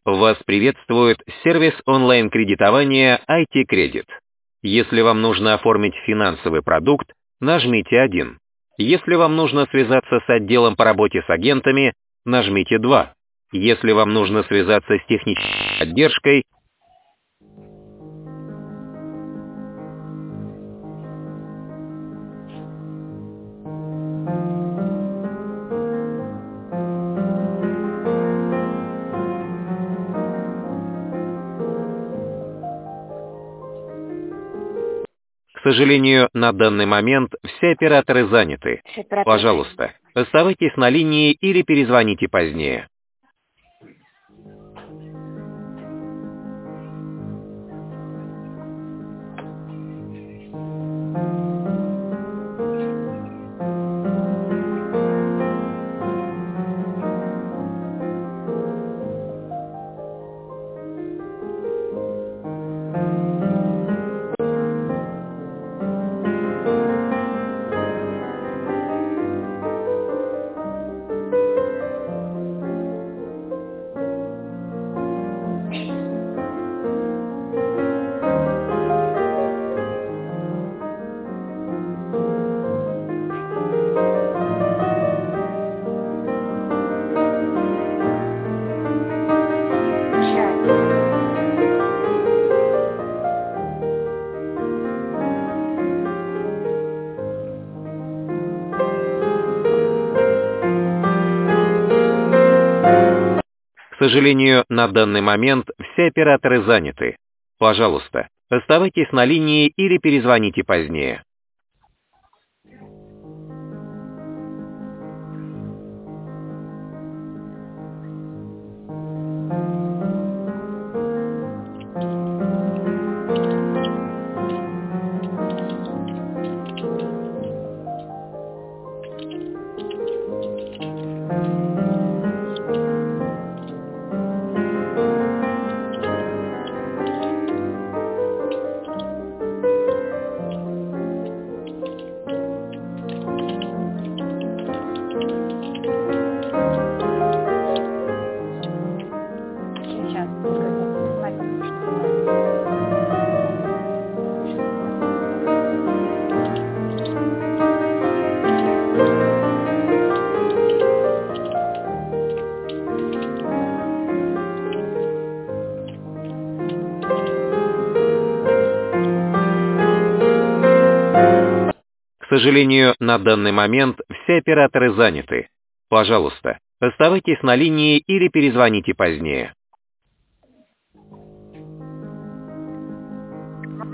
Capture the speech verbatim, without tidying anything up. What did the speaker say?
Вас приветствует сервис онлайн-кредитования ай ти Credit. Если вам нужно оформить финансовый продукт, нажмите один. Если вам нужно связаться с отделом по работе с агентами, нажмите два. Если вам нужно связаться с технической поддержкой, к сожалению, на данный момент все операторы заняты. Все операторы Пожалуйста, оставайтесь на линии или перезвоните позднее. К сожалению, на данный момент все операторы заняты. Пожалуйста, оставайтесь на линии или перезвоните позднее. Сейчас. К сожалению, на данный момент все операторы заняты. Пожалуйста, оставайтесь на линии или перезвоните позднее.